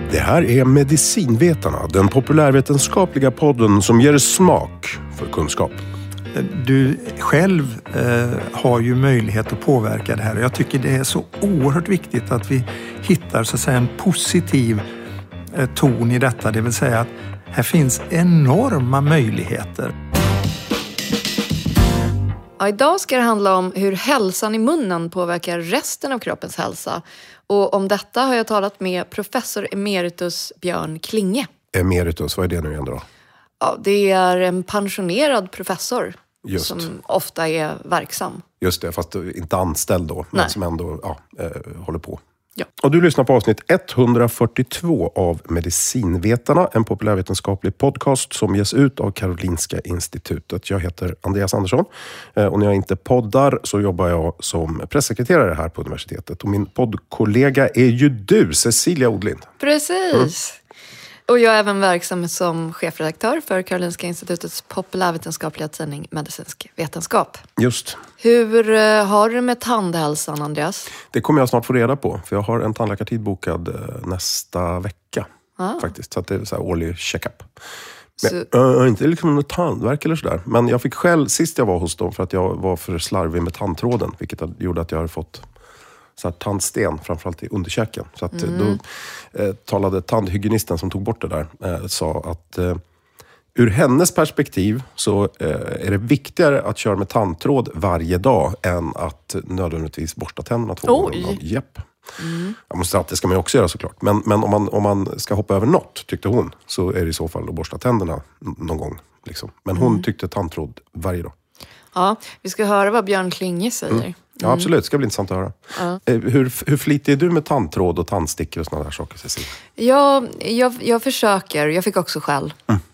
Det här är Medicinvetarna, den populärvetenskapliga podden som ger smak för kunskap. Du själv har ju möjlighet att påverka det här. Jag tycker det är så oerhört viktigt att vi hittar så att säga en positiv ton i detta. Det vill säga att här finns enorma möjligheter. Ja, idag ska det handla om hur hälsan i munnen påverkar resten av kroppens hälsa. Och om detta har jag talat med professor emeritus Björn Klinge. Emeritus, vad är det nu igen då? Ja, det är en pensionerad professor som ofta är verksam. Just det, fast inte anställd då, men som ändå håller på. Ja. Och du lyssnar på avsnitt 142 av Medicinvetarna, en populärvetenskaplig podcast som ges ut av Karolinska institutet. Jag heter Andreas Andersson och när jag inte poddar så jobbar jag som pressekreterare här på universitetet. Och min poddkollega är ju du, Cecilia Odlind. Precis. Och jag är även verksam som chefredaktör för Karolinska institutets populärvetenskapliga tidning Medicinsk vetenskap. Just. Hur har du med tandhälsan, Andreas? Det kommer jag snart få reda på, för jag har en tandläkartid bokad nästa vecka. Faktiskt, så att det är så här årlig check-up. Men, inte liksom något tandvärk eller sådär. Men jag fick själv, sist jag var hos dem, för att jag var för slarvig med tandtråden. Vilket gjorde att jag hade fått så här tandsten, framförallt i underkäken. Så att då talade tandhygienisten som tog bort det där. Sa att ur hennes perspektiv så är det viktigare att köra med tandtråd varje dag än att nödvändigtvis borsta tänderna 2 gånger om dagen. Japp. Jag måste att det ska man ju också göra såklart. Men om man ska hoppa över något, tyckte hon, så är det i så fall att borsta tänderna någon gång. Liksom. Men hon tyckte tandtråd varje dag. Ja, vi ska höra vad Björn Klinge säger. Ja, absolut. Det ska bli intressant att höra. Hur flitig är du med tandtråd och tandstickor och sådana där saker, Cecilia? Ja, jag försöker. Jag fick också skäll.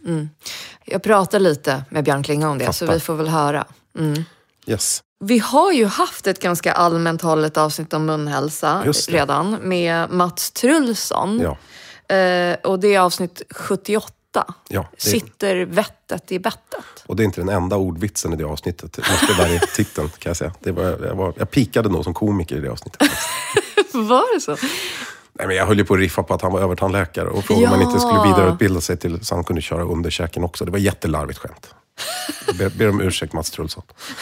Jag pratar lite med Björn Klinge om det, så vi får väl höra. Yes. Vi har ju haft ett ganska allmänt hållet avsnitt om munhälsa redan med Mats Trullson. Ja. Och det är avsnitt 78. Ja, Sitter vettet i bettet. Och det är inte den enda ordvitsen i det avsnittet. Det där är titeln, kan jag säga. Jag pikade nog som komiker i det avsnittet. Var det så? Nej, men jag höll ju på att riffa på att han var övertandläkare. Och frågade om man inte skulle vidareutbilda sig till så han kunde köra under käken också. Det var jättelarvigt skämt. Jag ber om ursäkt, Mats Trullson.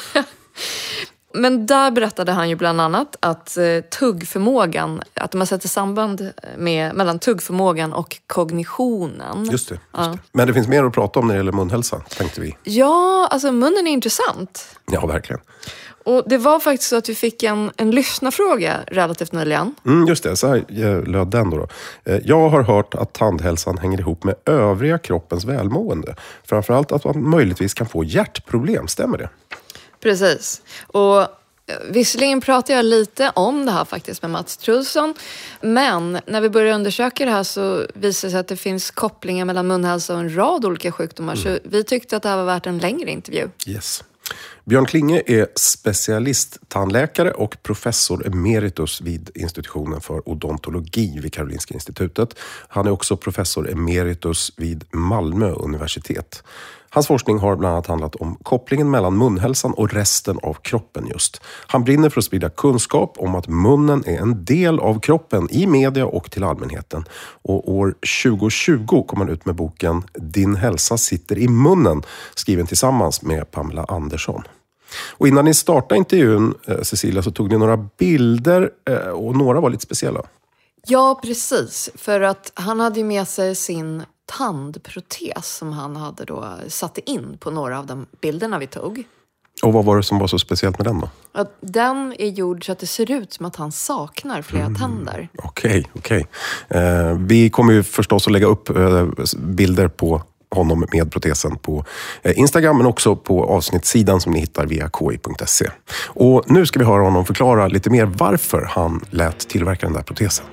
Men där berättade han ju bland annat att tuggförmågan, att de har sett ett samband mellan tuggförmågan och kognitionen. Just det. Men det finns mer att prata om när det gäller munhälsa, tänkte vi. Ja, alltså munnen är intressant. Ja, verkligen. Och det var faktiskt så att vi fick en lyssnarfråga relativt nyligen. Just det, så här löd den då. Jag har hört att tandhälsan hänger ihop med övriga kroppens välmående. Framförallt att man möjligtvis kan få hjärtproblem, stämmer det? Precis. Och visserligen pratar jag lite om det här faktiskt med Mats Trullson. Men när vi började undersöka det här så visade det sig att det finns kopplingar mellan munhälsa och en rad olika sjukdomar. Så vi tyckte att det här var värt en längre intervju. Yes. Björn Klinge är specialisttandläkare och professor emeritus vid institutionen för odontologi vid Karolinska institutet. Han är också professor emeritus vid Malmö universitet. Hans forskning har bland annat handlat om kopplingen mellan munhälsan och resten av kroppen just. Han brinner för att sprida kunskap om att munnen är en del av kroppen i media och till allmänheten. Och år 2020 kom han ut med boken Din hälsa sitter i munnen, skriven tillsammans med Pamela Andersson. Och innan ni startade intervjun, Cecilia, så tog ni några bilder och några var lite speciella. Ja, precis. För att han hade ju med sig sin tandprotes som han hade då satt in på några av de bilderna vi tog. Och vad var det som var så speciellt med den då? Att den är gjord så att det ser ut som att han saknar flera tänder. Okej. Vi kommer ju förstås att lägga upp bilder på honom med protesen på Instagram, men också på avsnittssidan som ni hittar via ki.se. Och nu ska vi höra honom förklara lite mer varför han lät tillverka den där protesen.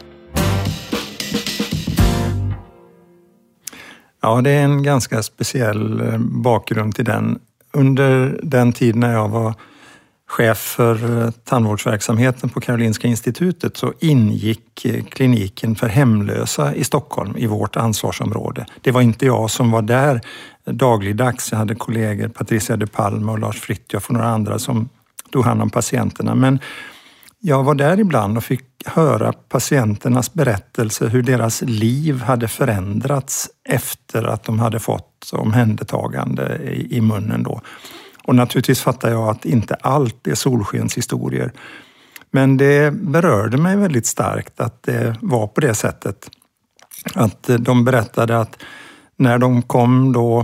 Ja, det är en ganska speciell bakgrund till den. Under den tid när jag var chef för tandvårdsverksamheten på Karolinska institutet så ingick kliniken för hemlösa i Stockholm i vårt ansvarsområde. Det var inte jag som var där dagligdags. Jag hade kollegor, Patricia de Palma och Lars Fritjof och några andra som tog hand om patienterna. Men Jag var där ibland och fick höra patienternas berättelse hur deras liv hade förändrats efter att de hade fått omhändertagande i munnen då. Och naturligtvis fattar jag att inte allt är solskenshistorier. Men det berörde mig väldigt starkt att det var på det sättet. Att de berättade att när de kom då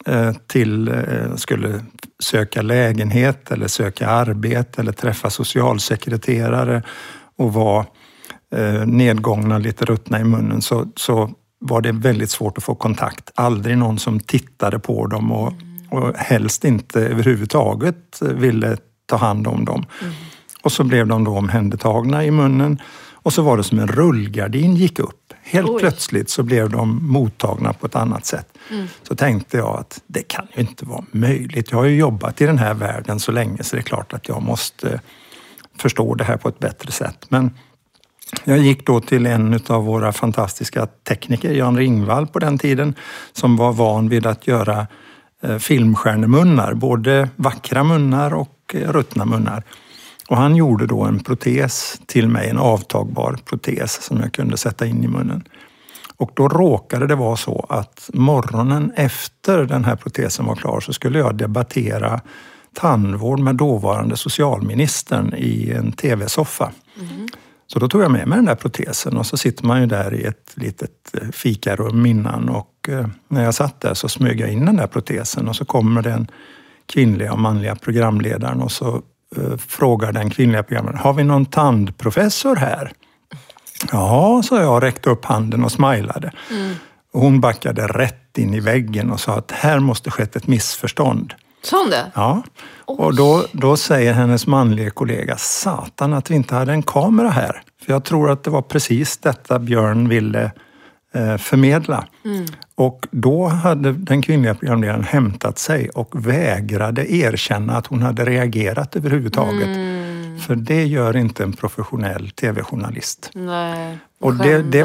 skulle söka lägenhet eller söka arbete eller träffa socialsekreterare och var nedgångna, lite ruttna i munnen, så var det väldigt svårt att få kontakt. Aldrig någon som tittade på dem och helst inte överhuvudtaget ville ta hand om dem. Och så blev de då omhändertagna i munnen och så var det som en rullgardin gick upp. Helt plötsligt så blev de mottagna på ett annat sätt. Så tänkte jag att det kan ju inte vara möjligt. Jag har ju jobbat i den här världen så länge så det är klart att jag måste förstå det här på ett bättre sätt. Men jag gick då till en av våra fantastiska tekniker, Jan Ringvall på den tiden, som var van vid att göra filmstjärnemunnar, både vackra munnar och ruttna munnar. Och han gjorde då en protes till mig, en avtagbar protes som jag kunde sätta in i munnen. Och då råkade det vara så att morgonen efter den här protesen var klar så skulle jag debattera tandvård med dåvarande socialministern i en tv-soffa. Så då tog jag med mig den där protesen och så sitter man ju där i ett litet fikarum innan och när jag satt där så smög jag in den där protesen och så kommer den kvinnliga och manliga programledaren och så frågar den kvinnliga programledaren: har vi någon tandprofessor här? Ja, så jag räckte upp handen och smilade. Och hon backade rätt in i väggen och sa att här måste skett ett missförstånd. Sån det? Ja, och då säger hennes manliga kollega: satan att vi inte hade en kamera här. För jag tror att det var precis detta Björn ville förmedla. Och då hade den kvinnliga programledaren hämtat sig och vägrade erkänna att hon hade reagerat överhuvudtaget. För det gör inte en professionell tv-journalist. Nej, och det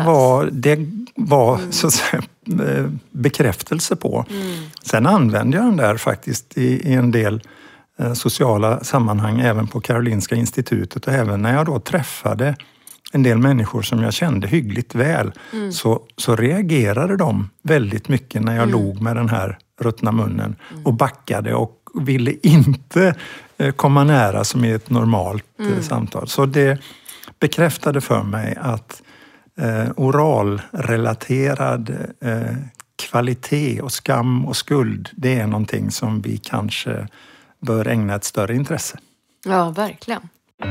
var så att säga bekräftelse på. Sen använde jag den där faktiskt i en del sociala sammanhang, även på Karolinska institutet och även när jag då träffade en del människor som jag kände hyggligt väl så reagerade de väldigt mycket när jag log med den här ruttna munnen och backade och ville inte komma nära som i ett normalt samtal. Så det bekräftade för mig att oralrelaterad kvalitet och skam och skuld, det är någonting som vi kanske bör ägna ett större intresse. Ja, verkligen.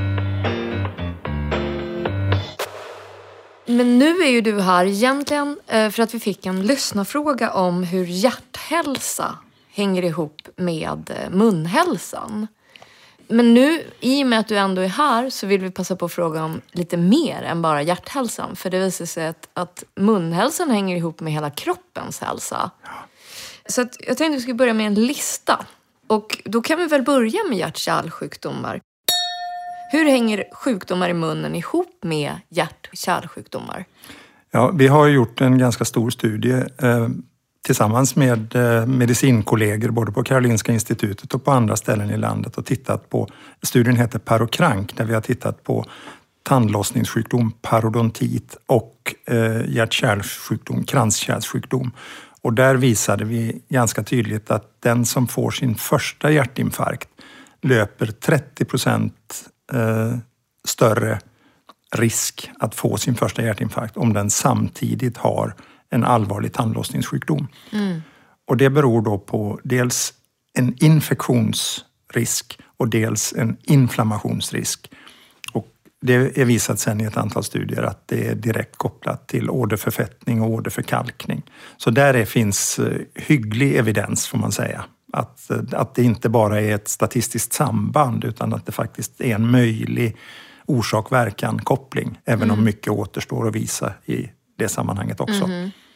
Men nu är ju du här egentligen för att vi fick en lyssnarfråga om hur hjärthälsa hänger ihop med munhälsan. Men nu, i och med att du ändå är här, så vill vi passa på att fråga om lite mer än bara hjärthälsan. För det visar sig att munhälsan hänger ihop med hela kroppens hälsa. Ja. Så att jag tänkte att vi skulle börja med en lista. Och då kan vi väl börja med hjärt-kärlsjukdomar. Hur hänger sjukdomar i munnen ihop med hjärt-kärlsjukdomar? Ja, vi har gjort en ganska stor studie tillsammans med medicinkollegor både på Karolinska institutet och på andra ställen i landet och tittat på, studien heter Parokrank, där vi har tittat på tandlossningssjukdom, parodontit och hjärt-kärlsjukdom, kranskärlssjukdom. Och där visade vi ganska tydligt att den som får sin första hjärtinfarkt löper 30% större risk att få sin första hjärtinfarkt om den samtidigt har en allvarlig tandlossningssjukdom. Och det beror då på dels en infektionsrisk och dels en inflammationsrisk. Och det är visat sedan i ett antal studier att det är direkt kopplat till åderförfettning och åderförkalkning. Så där finns hygglig evidens, får man säga. Att det inte bara är ett statistiskt samband utan att det faktiskt är en möjlig orsak-verkan-koppling. Även om mycket återstår att visa i det sammanhanget också.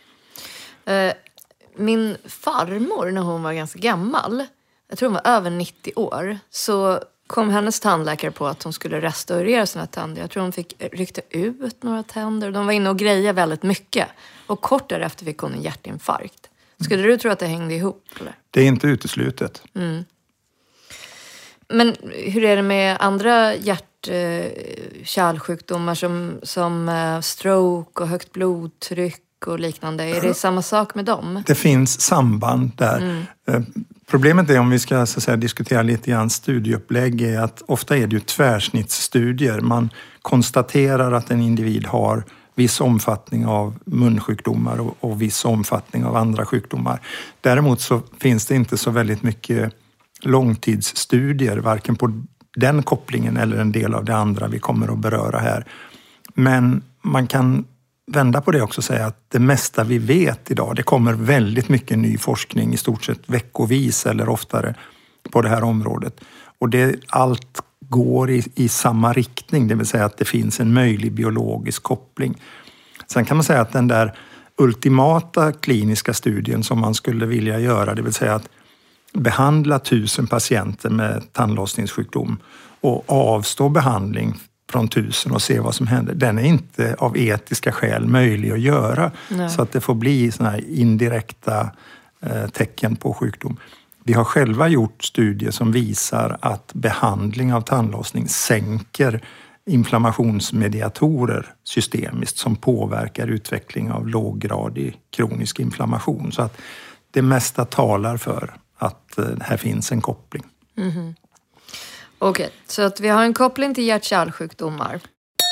Min farmor, när hon var ganska gammal, jag tror hon var över 90 år, så kom hennes tandläkare på att hon skulle restaurera sina tänder. Jag tror hon fick ryckta ut några tänder. De var inne och grejade väldigt mycket. Och kort därefter fick hon en hjärtinfarkt. Skulle du tro att det hängde ihop? Eller? Det är inte uteslutet. Men hur är det med andra hjärt-kärlsjukdomar som stroke och högt blodtryck och liknande? Är det samma sak med dem? Det finns samband där. Problemet är, om vi ska så att säga, diskutera lite grann studieupplägg, är att ofta är det ju tvärsnittsstudier. Man konstaterar att en individ har viss omfattning av munsjukdomar och viss omfattning av andra sjukdomar. Däremot så finns det inte så väldigt mycket långtidsstudier, varken på den kopplingen eller en del av det andra vi kommer att beröra här. Men man kan vända på det också och säga att det mesta vi vet idag, det kommer väldigt mycket ny forskning, i stort sett veckovis eller oftare, på det här området. Och allt går i samma riktning, det vill säga att det finns en möjlig biologisk koppling. Sen kan man säga att den där ultimata kliniska studien som man skulle vilja göra, det vill säga att behandla 1000 patienter med tandlossningssjukdom och avstå behandling från 1000 och se vad som händer. Den är inte av etiska skäl möjlig att göra. Nej. Så att det får bli såna här indirekta tecken på sjukdom. Vi har själva gjort studier som visar att behandling av tandlossning sänker inflammationsmediatorer systemiskt som påverkar utveckling av låggradig kronisk inflammation. Så att det mesta talar för att här finns en koppling. Mm-hmm. Okej, så att vi har en koppling till hjärt-kärlsjukdomar.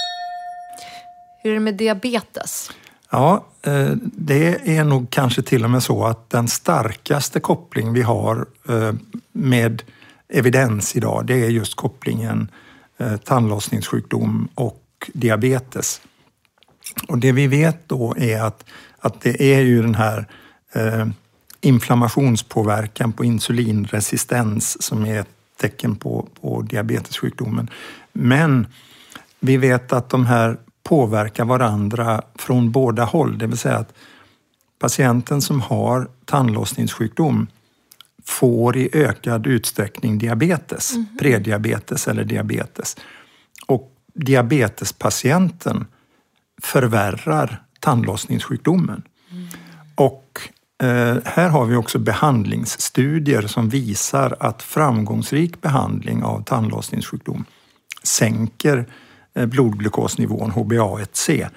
Hur är det med diabetes? Ja, det är nog kanske till och med så att den starkaste koppling vi har med evidens idag, det är just kopplingen tandlossningssjukdom och diabetes. Och det vi vet då är att det är ju den här inflammationspåverkan på insulinresistens som är ett tecken på diabetessjukdomen. Men vi vet att de här påverkar varandra från båda håll. Det vill säga att patienten som har tandlossningssjukdom får i ökad utsträckning diabetes, prediabetes eller diabetes. Och diabetespatienten förvärrar tandlossningssjukdomen. Och här har vi också behandlingsstudier som visar att framgångsrik behandling av tandlossningssjukdom sänker blodglukosnivån HbA1c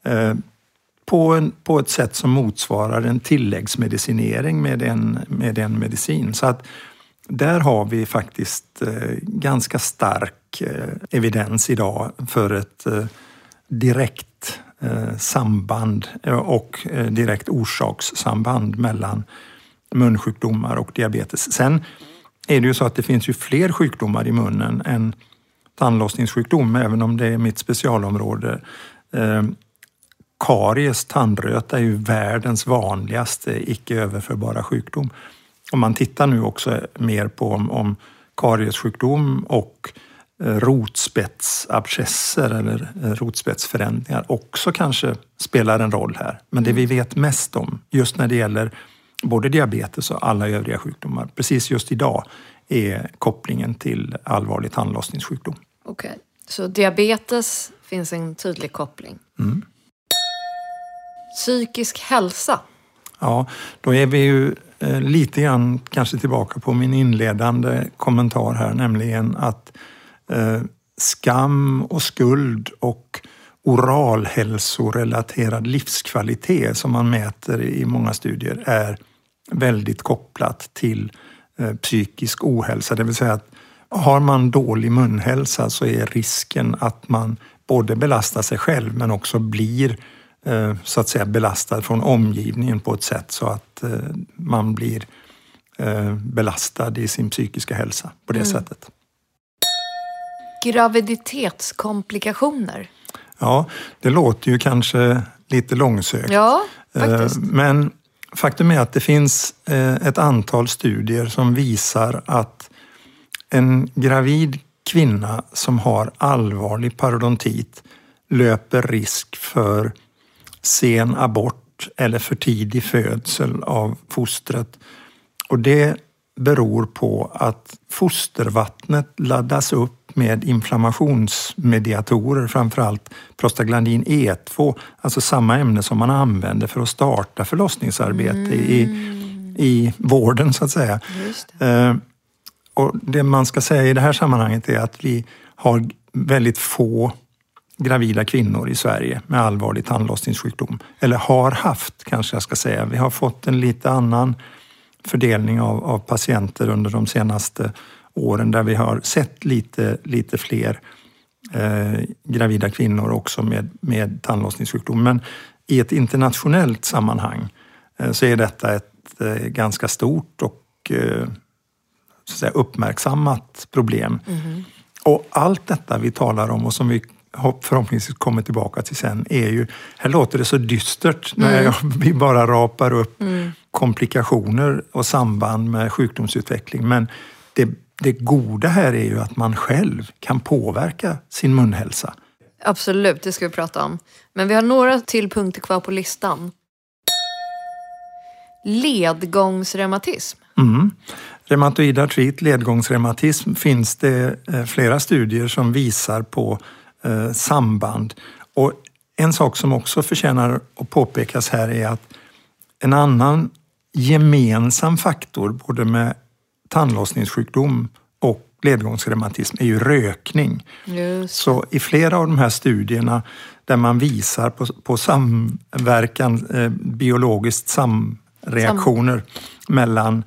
på ett sätt som motsvarar en tilläggsmedicinering med en medicin. Så att där har vi faktiskt ganska stark evidens idag för ett direkt samband och direkt orsakssamband mellan munsjukdomar och diabetes. Sen är det ju så att det finns ju fler sjukdomar i munnen än tandlossningssjukdom, även om det är mitt specialområde. Karies, tandröta, är ju världens vanligaste icke överförbara sjukdom. Och man tittar nu också mer på om kariessjukdom och rotspetsabscesser eller rotspetsförändringar också kanske spelar en roll här. Men det vi vet mest om, just när det gäller både diabetes och alla övriga sjukdomar, precis just idag, är kopplingen till allvarlig tandlossningssjukdom. Okej, så diabetes finns en tydlig koppling. Psykisk hälsa. Ja, då är vi ju lite grann kanske tillbaka på min inledande kommentar här, nämligen att skam och skuld och oralhälsorelaterad livskvalitet som man mäter i många studier är väldigt kopplat till psykisk ohälsa. Det vill säga att har man dålig munhälsa så är risken att man både belastar sig själv men också blir så att säga belastad från omgivningen på ett sätt så att man blir belastad i sin psykiska hälsa på det sättet. Graviditetskomplikationer. Ja, det låter ju kanske lite långsökt. Ja, faktiskt. Men faktum är att det finns ett antal studier som visar att en gravid kvinna som har allvarlig parodontit löper risk för sen abort eller för tidig födsel av fostret. Och det beror på att fostervattnet laddas upp med inflammationsmediatorer, framförallt prostaglandin E2, alltså samma ämne som man använder för att starta förlossningsarbete i vården så att säga. Och det man ska säga i det här sammanhanget är att vi har väldigt få gravida kvinnor i Sverige med allvarlig tandlossningssjukdom. Eller har haft, kanske jag ska säga. Vi har fått en lite annan fördelning av patienter under de senaste åren där vi har sett lite fler gravida kvinnor också med tandlossningssjukdom. Men i ett internationellt sammanhang så är detta ett ganska stort och så att säga, uppmärksammat problem. Mm. Och allt detta vi talar om och som vi förhoppningsvis kommer tillbaka till sen är ju, här låter det så dystert när vi bara rapar upp komplikationer och samband med sjukdomsutveckling. Men det goda här är ju att man själv kan påverka sin munhälsa. Absolut, det ska vi prata om. Men vi har några till punkter kvar på listan. Ledgångsreumatism. Reumatoid artrit, ledgångsreumatism, finns det flera studier som visar på samband. Och en sak som också förtjänar att påpekas här är att en annan gemensam faktor både med tandlossningssjukdom och ledgångsreumatism är ju rökning. Just. Så i flera av de här studierna där man visar på samverkan, biologiskt samreaktioner mellan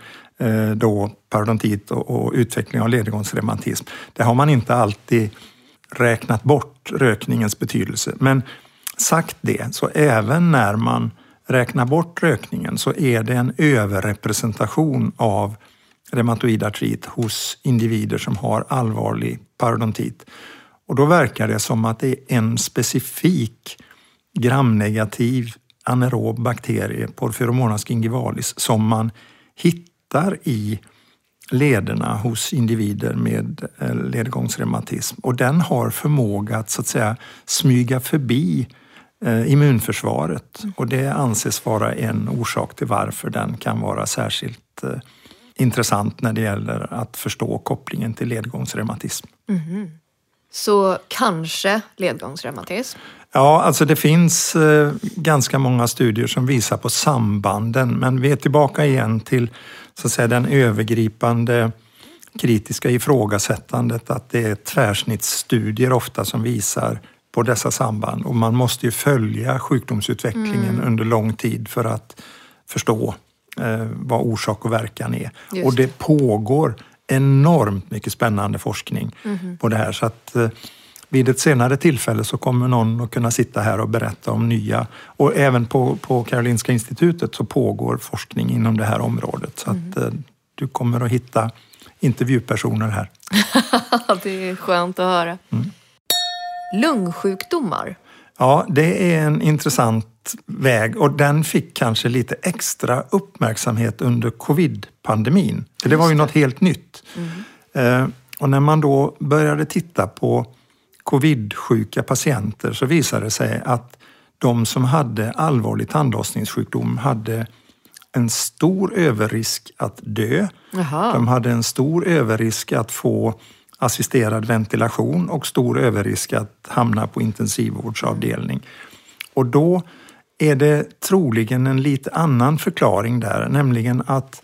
då parodontit och utveckling av ledgångsreumatism. Där har man inte alltid räknat bort rökningens betydelse. Men sagt det, så även när man räknar bort rökningen så är det en överrepresentation av reumatoid artrit hos individer som har allvarlig parodontit. Och då verkar det som att det är en specifik gramnegativ anaerob bakterie, Porphyromonas gingivalis, som man hittar i lederna hos individer med ledgångsreumatism. Och den har förmåga att så att säga smyga förbi immunförsvaret. Och det anses vara en orsak till varför den kan vara särskilt intressant när det gäller att förstå kopplingen till ledgångsreumatism. Mm. Så kanske ledgångsreumatism? Ja, alltså det finns ganska många studier som visar på sambanden, men vi är tillbaka igen till så att säga den övergripande kritiska ifrågasättandet att det är tvärsnittsstudier ofta som visar på dessa samband, och man måste ju följa sjukdomsutvecklingen under lång tid för att förstå vad orsak och verkan är. Just. Och det pågår enormt mycket spännande forskning på det här, så att vid ett senare tillfälle så kommer någon att kunna sitta här och berätta om nya, och även på Karolinska institutet så pågår forskning inom det här området, så att du kommer att hitta intervjupersoner här. Det är skönt att höra. Lungsjukdomar. Ja, det är en intressant väg, och den fick kanske lite extra uppmärksamhet under covid-pandemin. För det var ju något helt nytt. Och när man då började titta på covid-sjuka patienter så visade det sig att de som hade allvarlig tandlossningssjukdom hade en stor överrisk att dö. Aha. De hade en stor överrisk att få assisterad ventilation och stor överrisk att hamna på intensivvårdsavdelning. Och då är det troligen en lite annan förklaring där, nämligen att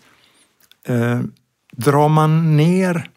drar man ner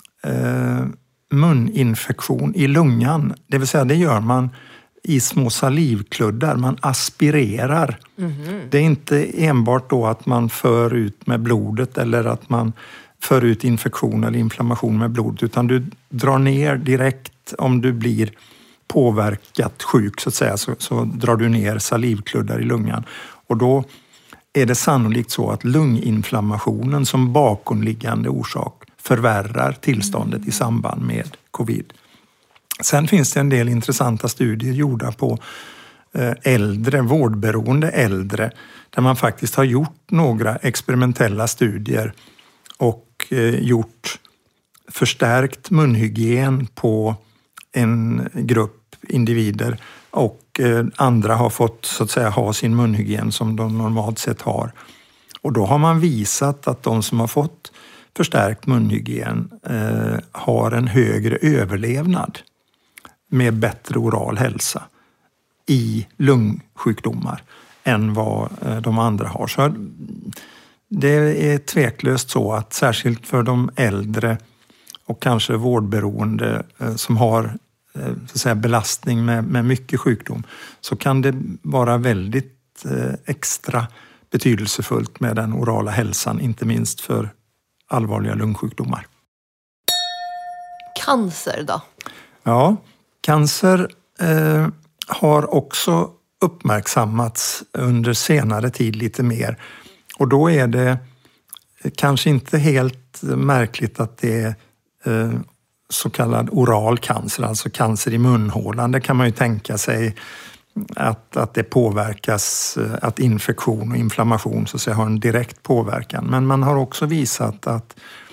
muninfektion i lungan, det vill säga det gör man i små salivkluddar, man aspirerar. Det är inte enbart då att man för ut med blodet eller att man för ut infektion eller inflammation med blodet, utan du drar ner direkt om du blir påverkat sjuk så att säga, så drar du ner salivkluddar i lungan. Och då är det sannolikt så att lunginflammationen som bakomliggande orsak förvärrar tillståndet i samband med covid. Sen finns det en del intressanta studier gjorda på äldre, vårdberoende äldre, där man faktiskt har gjort några experimentella studier och gjort förstärkt munhygien på en grupp individer, och andra har fått så att säga ha sin munhygien som de normalt sett har. Och då har man visat att de som har fått förstärkt munhygien har en högre överlevnad med bättre oral hälsa i lungsjukdomar än vad de andra har. Så det är tveklöst så att särskilt för de äldre och kanske vårdberoende som har så att säga, belastning med mycket sjukdom, så kan det vara väldigt extra betydelsefullt med den orala hälsan, inte minst för allvarliga lungsjukdomar. Cancer då? Ja, cancer har också uppmärksammats under senare tid lite mer. Och då är det kanske inte helt märkligt att det är så kallad oral cancer, alltså cancer i munhålan. Det kan man ju tänka sig att det påverkas, att infektion och inflammation så att säga har en direkt påverkan. Men man har också visat att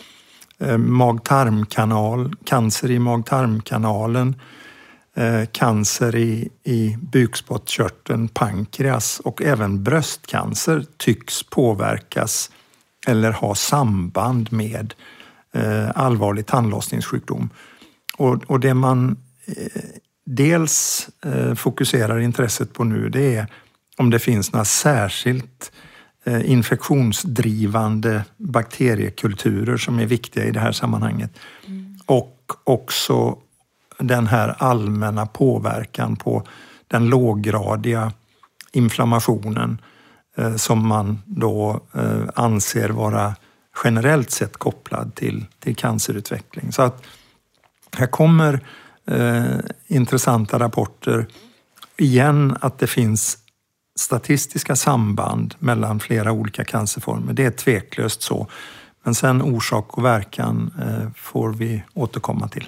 cancer i mag-tarmkanalen, cancer i bukspottkörteln, pankreas och även bröstcancer tycks påverkas eller ha samband med allvarlig tandlossningssjukdom. Och det man dels fokuserar intresset på nu, det är om det finns några särskilt infektionsdrivande bakteriekulturer som är viktiga i det här sammanhanget. Och också den här allmänna påverkan på den låggradiga inflammationen som man då anser vara generellt sett kopplad till cancerutveckling. Så att här kommer intressanta rapporter igen att det finns statistiska samband mellan flera olika cancerformer. Det är tveklöst så. Men sen orsak och verkan får vi återkomma till.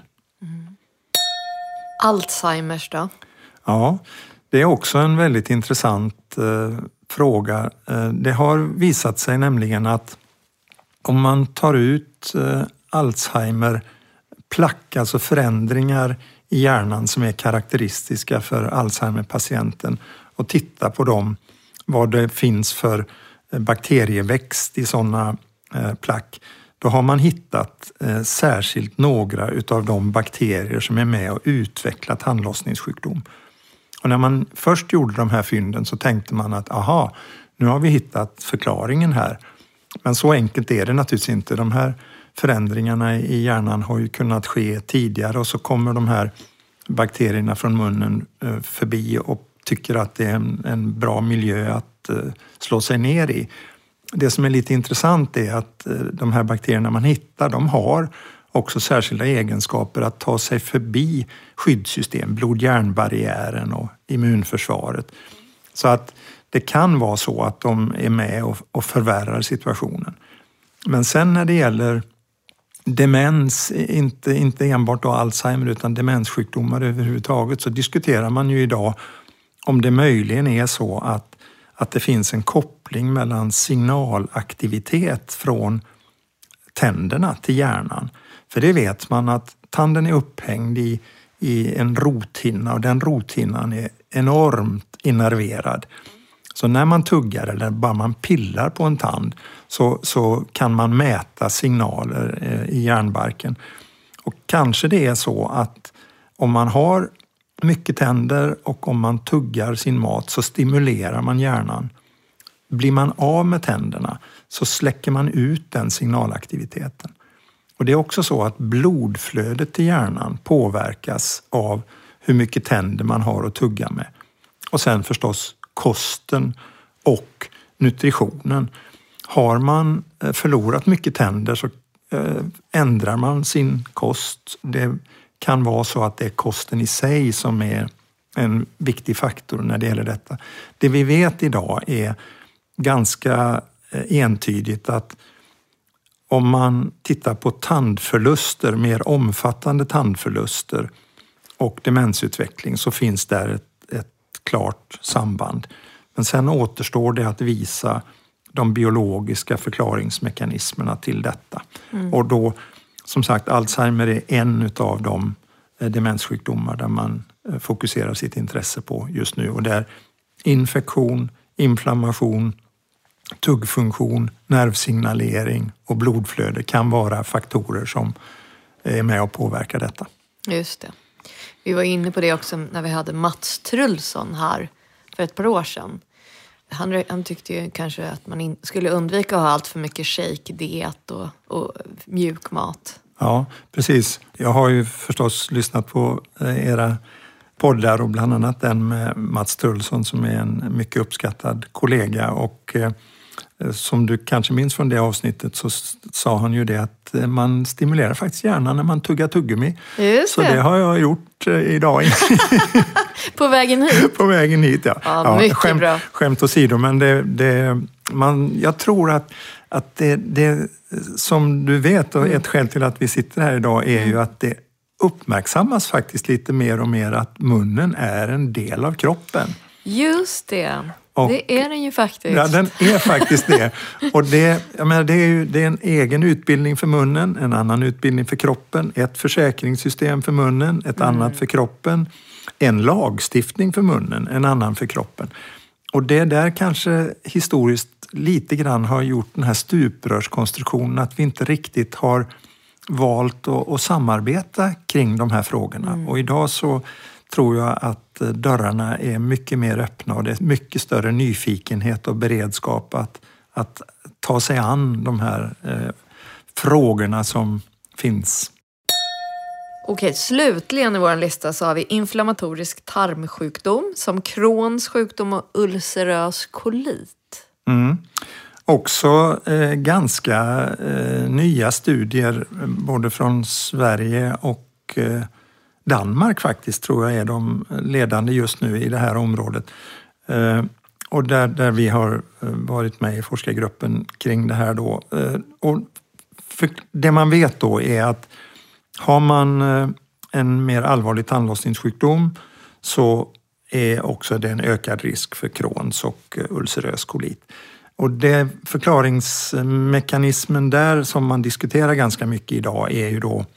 Alzheimers då? Ja, det är också en väldigt intressant fråga. Det har visat sig nämligen att om man tar ut Alzheimer-plack, alltså förändringar i hjärnan som är karaktäristiska för Alzheimer-patienten och tittar på dem, vad det finns för bakterieväxt i sådana plack, då har man hittat särskilt några utav de bakterier som är med och utvecklar tandlossningssjukdom. Och när man först gjorde de här fynden så tänkte man att nu har vi hittat förklaringen här. Men så enkelt är det naturligtvis inte. De här förändringarna i hjärnan har ju kunnat ske tidigare och så kommer de här bakterierna från munnen förbi och tycker att det är en bra miljö att slå sig ner i. Det som är lite intressant är att de här bakterierna man hittar, de har också särskilda egenskaper att ta sig förbi skyddssystem, blod-hjärnbarriären och immunförsvaret. Så att det kan vara så att de är med och förvärrar situationen. Men sen när det gäller demens, inte enbart då Alzheimer utan demenssjukdomar överhuvudtaget, så diskuterar man ju idag om det möjligen är så att det finns en koppling mellan signalaktivitet från tänderna till hjärnan. För det vet man att tanden är upphängd i en rothinna och den rothinnan är enormt innerverad. Så när man tuggar eller bara man pillar på en tand så kan man mäta signaler i hjärnbarken. Och kanske det är så att om man har mycket tänder och om man tuggar sin mat så stimulerar man hjärnan. Blir man av med tänderna så släcker man ut den signalaktiviteten. Och det är också så att blodflödet till hjärnan påverkas av hur mycket tänder man har att tugga med. Och sen förstås kosten och nutritionen. Har man förlorat mycket tänder så ändrar man sin kost. Det kan vara så att det är kosten i sig som är en viktig faktor när det gäller detta. Det vi vet idag är ganska entydigt att om man tittar på tandförluster, mer omfattande tandförluster och demensutveckling så finns där ett klart samband. Men sen återstår det att visa de biologiska förklaringsmekanismerna till detta. Och då, som sagt, Alzheimer är en av de demenssjukdomar där man fokuserar sitt intresse på just nu. Och där infektion, inflammation, tuggfunktion, nervsignalering och blodflöde kan vara faktorer som är med och påverkar detta. Just det. Vi var inne på det också när vi hade Mats Trullson här för ett par år sedan. Han tyckte ju kanske att man skulle undvika att ha allt för mycket shake-diet och mjuk mat. Ja, precis. Jag har ju förstås lyssnat på era poddar och bland annat den med Mats Trullson som är en mycket uppskattad kollega. Och som du kanske minns från det avsnittet så sa han ju det att man stimulerar faktiskt hjärnan när man tuggar tuggummi. Just så det har jag gjort idag. På vägen hit? På vägen hit, ja. Ja, mycket bra. Skämt åsido, men jag tror att det som du vet och ett skäl till att vi sitter här idag är ju att det uppmärksammas faktiskt lite mer och mer att munnen är en del av kroppen. Just det. Och det är den ju faktiskt. Ja, den är faktiskt det. Och det är en egen utbildning för munnen, en annan utbildning för kroppen, ett försäkringssystem för munnen, ett annat för kroppen, en lagstiftning för munnen, en annan för kroppen. Och det där kanske historiskt lite grann har gjort den här stuprörskonstruktionen att vi inte riktigt har valt att samarbeta kring de här frågorna. Och idag så tror jag att dörrarna är mycket mer öppna och det är mycket större nyfikenhet och beredskap att ta sig an de här frågorna som finns. Okej, slutligen i vår lista så har vi inflammatorisk tarmsjukdom som Crohns sjukdom och ulcerös kolit. Också ganska nya studier både från Sverige och Danmark faktiskt tror jag är de ledande just nu i det här området. Och där vi har varit med i forskargruppen kring det här då. Och det man vet då är att har man en mer allvarlig tandlossningssjukdom så är också det en ökad risk för Crohns och ulcerös kolit. Och det förklaringsmekanismen där som man diskuterar ganska mycket idag är ju då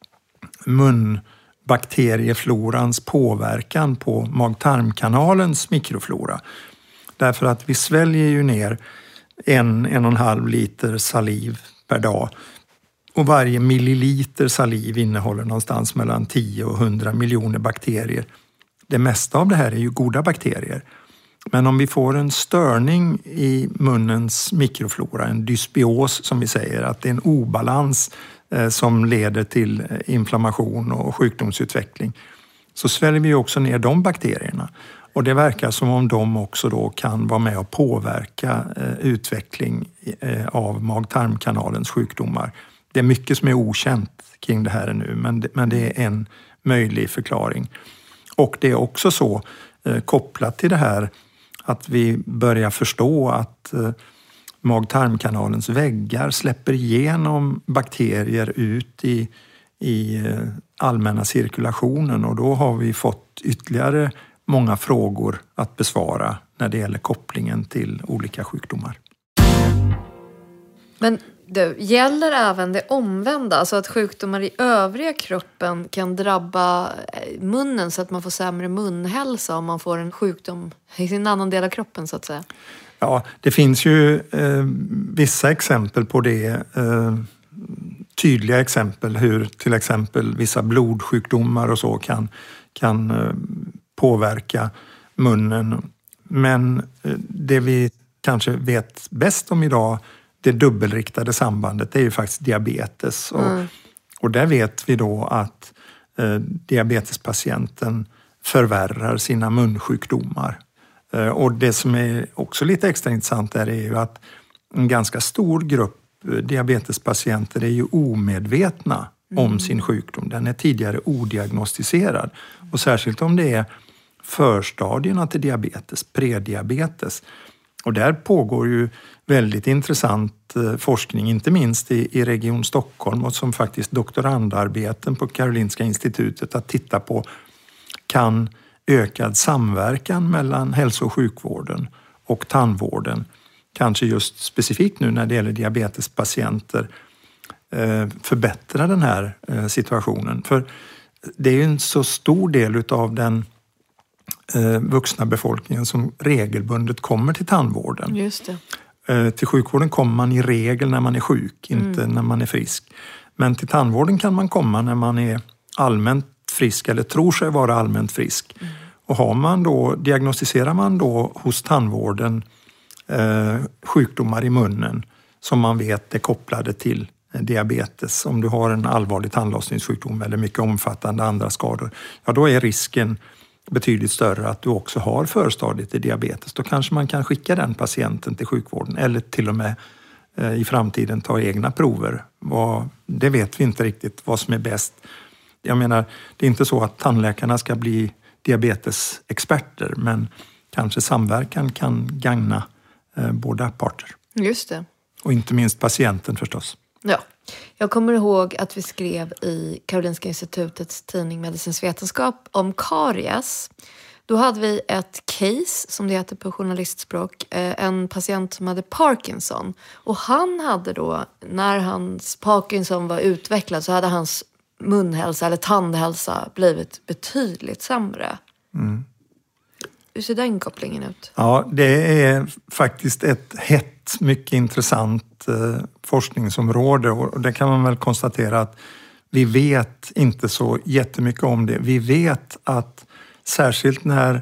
bakterieflorans påverkan på mag-tarmkanalens mikroflora. Därför att vi sväljer ju ner 1,5 liter saliv per dag. Och varje milliliter saliv innehåller någonstans mellan 10 och 100 miljoner bakterier. Det mesta av det här är ju goda bakterier. Men om vi får en störning i munnens mikroflora, en dysbios som vi säger, att det är en obalans som leder till inflammation och sjukdomsutveckling, så sväljer vi också ner de bakterierna. Och det verkar som om de också då kan vara med och påverka utveckling av mag-tarmkanalens sjukdomar. Det är mycket som är okänt kring det här nu, men det är en möjlig förklaring. Och det är också så kopplat till det här att vi börjar förstå att mag-tarmkanalens väggar släpper igenom bakterier ut i allmänna cirkulationen, och då har vi fått ytterligare många frågor att besvara när det gäller kopplingen till olika sjukdomar. Men det gäller även det omvända, alltså att sjukdomar i övriga kroppen kan drabba munnen så att man får sämre munhälsa om man får en sjukdom i sin annan del av kroppen så att säga? Ja, det finns ju vissa exempel på det. Tydliga exempel hur till exempel vissa blodsjukdomar och så kan påverka munnen. Men det vi kanske vet bäst om idag, det dubbelriktade sambandet, det är ju faktiskt diabetes. Och där vet vi då att diabetespatienten förvärrar sina munsjukdomar. Och det som är också lite extra intressant där är ju att en ganska stor grupp diabetespatienter är ju omedvetna om sin sjukdom. Den är tidigare odiagnostiserad. Och särskilt om det är förstadierna till diabetes, prediabetes. Och där pågår ju väldigt intressant forskning, inte minst i Region Stockholm, och som faktiskt doktorandarbeten på Karolinska institutet att titta på, kan ökad samverkan mellan hälso- och sjukvården och tandvården, kanske just specifikt nu när det gäller diabetespatienter, förbättra den här situationen. För det är ju en så stor del av den vuxna befolkningen som regelbundet kommer till tandvården. Just det. Till sjukvården kommer man i regel när man är sjuk, inte när man är frisk. Men till tandvården kan man komma när man är allmänt frisk eller tror sig vara allmänt frisk. Och diagnostiserar man då hos tandvården sjukdomar i munnen som man vet är kopplade till diabetes. Om du har en allvarlig tandlossningssjukdom eller mycket omfattande andra skador, ja då är risken betydligt större att du också har förstadiet till diabetes. Då kanske man kan skicka den patienten till sjukvården eller till och med i framtiden ta egna prover. Det vet vi inte riktigt vad som är bäst. Jag menar, det är inte så att tandläkarna ska bli diabetesexperter, men kanske samverkan kan gagna båda parter. Just det. Och inte minst patienten förstås. Ja, jag kommer ihåg att vi skrev i Karolinska institutets tidning Medicinsk vetenskap om karies. Då hade vi ett case, som det heter på journalistspråk, en patient som hade Parkinson. Och han hade då, när hans Parkinson var utvecklad, så hade hans munhälsa eller tandhälsa blivit betydligt sämre. Mm. Hur ser den kopplingen ut? Ja, det är faktiskt ett mycket intressant forskningsområde, och det kan man väl konstatera att vi vet inte så jättemycket om det. Vi vet att särskilt när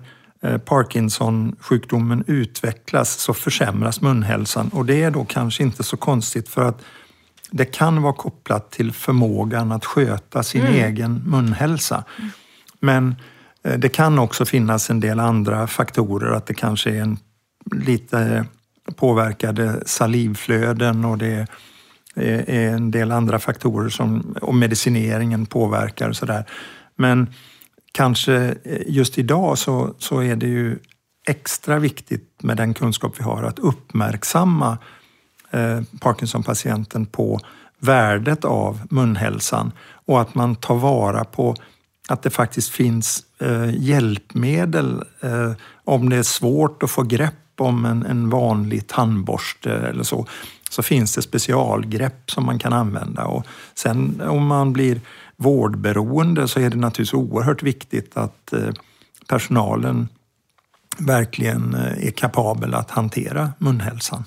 Parkinson-sjukdomen utvecklas så försämras munhälsan, och det är då kanske inte så konstigt, för att det kan vara kopplat till förmågan att sköta sin egen munhälsa. Men det kan också finnas en del andra faktorer, att det kanske är lite påverkade salivflöden, och det är en del andra faktorer och medicineringen påverkar och sådär. Men kanske just idag så är det ju extra viktigt med den kunskap vi har att uppmärksamma Parkinson-patienten på värdet av munhälsan, och att man tar vara på att det faktiskt finns hjälpmedel om det är svårt att få grepp om en vanlig tandborste eller så finns det specialgrepp som man kan använda. Och sen om man blir vårdberoende så är det naturligtvis oerhört viktigt att personalen verkligen är kapabel att hantera munhälsan.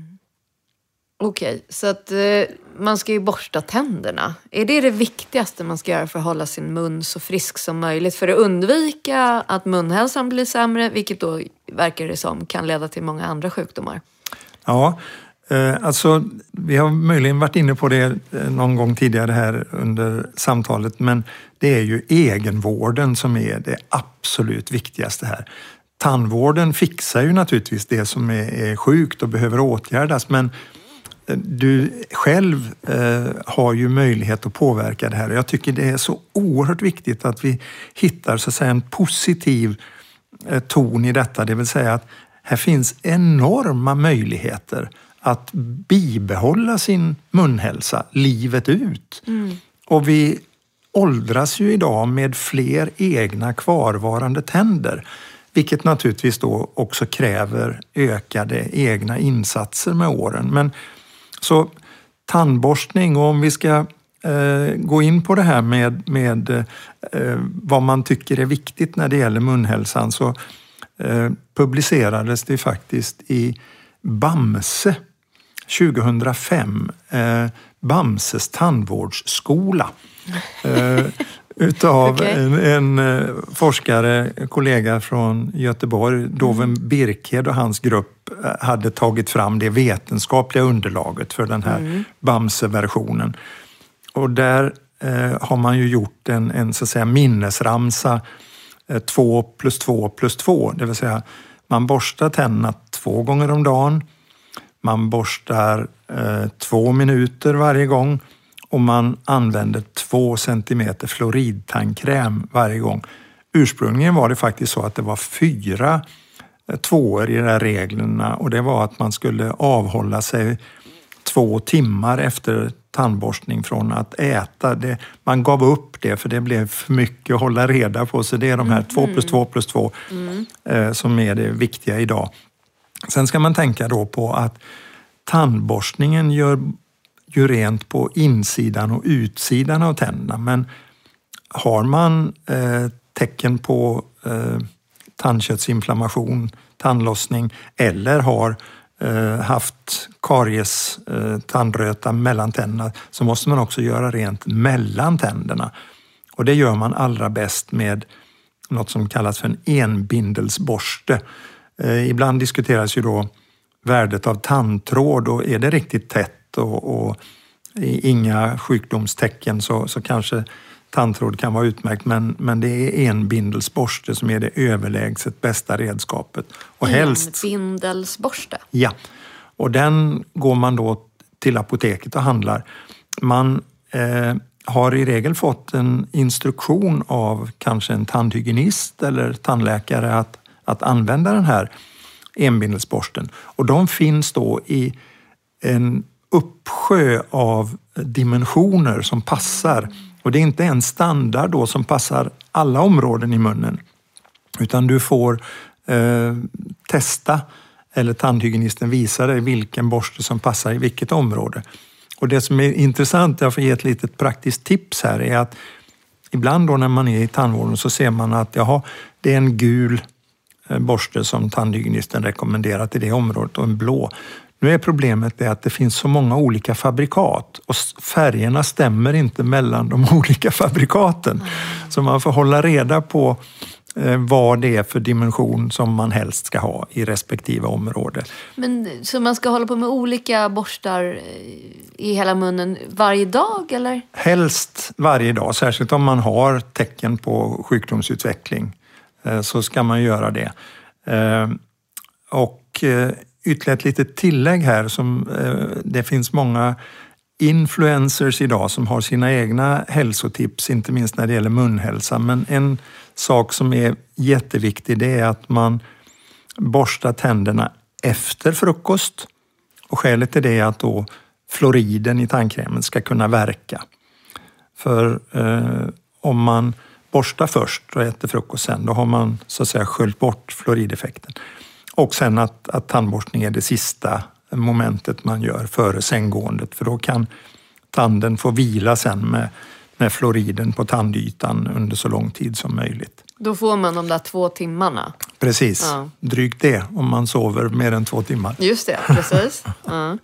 Okej, så att man ska ju borsta tänderna. Är det viktigaste man ska göra för att hålla sin mun så frisk som möjligt? För att undvika att munhälsan blir sämre, vilket då verkar det som kan leda till många andra sjukdomar. Ja, alltså vi har möjligen varit inne på det någon gång tidigare här under samtalet, men det är ju egenvården som är det absolut viktigaste här. Tandvården fixar ju naturligtvis det som är sjukt och behöver åtgärdas, men du själv har ju möjlighet att påverka det här. Jag tycker det är så oerhört viktigt att vi hittar så att säga en positiv ton i detta. Det vill säga att här finns enorma möjligheter att bibehålla sin munhälsa livet ut. Och vi åldras ju idag med fler egna kvarvarande tänder. Vilket naturligtvis då också kräver ökade egna insatser med åren. Men så tandborstning, och om vi ska gå in på det här med vad man tycker är viktigt när det gäller munhälsan, så publicerades det faktiskt i Bamse 2005, Bamses tandvårdsskola. Utav en forskare, kollega från Göteborg, Doven Birkhed, och hans grupp hade tagit fram det vetenskapliga underlaget för den här Bamse-versionen. Och där har man ju gjort en så att säga minnesramsa 2 + 2 + 2. Det vill säga man borstar tänderna 2 gånger om dagen. Man borstar 2 minuter varje gång. Och man använder 2 centimeter fluoridtandkräm varje gång. Ursprungligen var det faktiskt så att det var 4 tvåor i de här reglerna. Och det var att man skulle avhålla sig 2 timmar efter tandborstning från att äta. Man gav upp det för det blev för mycket att hålla reda på. Så det är de här 2 + 2 + 2 som är det viktiga idag. Sen ska man tänka då på att tandborstningen gör ju rent på insidan och utsidan av tänderna. Men har man tecken på tandköttsinflammation, tandlossning, eller har haft karies, tandröta mellan tänderna, så måste man också göra rent mellan tänderna. Och det gör man allra bäst med något som kallas för en enbindelsborste. Ibland diskuteras ju då värdet av tandtråd, och är det riktigt tätt och inga sjukdomstecken så kanske tandtråd kan vara utmärkt, men det är enbindelsborste som är det överlägset bästa redskapet. Och enbindelsborste? Ja, och den går man då till apoteket och handlar. Man har i regel fått en instruktion av kanske en tandhygienist eller tandläkare att använda den här enbindelsborsten. Och de finns då i en uppsjö av dimensioner som passar. Och det är inte en standard då som passar alla områden i munnen. Utan du får testa, eller tandhygienisten visar dig vilken borste som passar i vilket område. Och det som är intressant, jag får ge ett litet praktiskt tips här, är att ibland då när man är i tandvården så ser man att det är en gul borste som tandhygienisten rekommenderar till det området och en blå. Nu är problemet det att det finns så många olika fabrikat och färgerna stämmer inte mellan de olika fabrikaten. Så man får hålla reda på vad det är för dimension som man helst ska ha i respektive område. Men så man ska hålla på med olika borstar i hela munnen varje dag, eller? Helst varje dag, särskilt om man har tecken på sjukdomsutveckling så ska man göra det. Och ytterligare ett litet tillägg här, som det finns många influencers idag som har sina egna hälsotips, inte minst när det gäller munhälsa. Men en sak som är jätteviktig, det är att man borstar tänderna efter frukost. Och skälet till det är att då fluoriden i tandkrämen ska kunna verka. För om man borstar först och äter frukost sen, då har man så att säga sköljt bort fluorideffekten. Och sen att tandborstning är det sista momentet man gör före sänggåendet, för då kan tanden få vila sen med fluoriden på tandytan under så lång tid som möjligt. Då får man de där 2 timmarna. Precis, ja. Drygt det om man sover mer än 2 timmar. Just det, precis. Ja.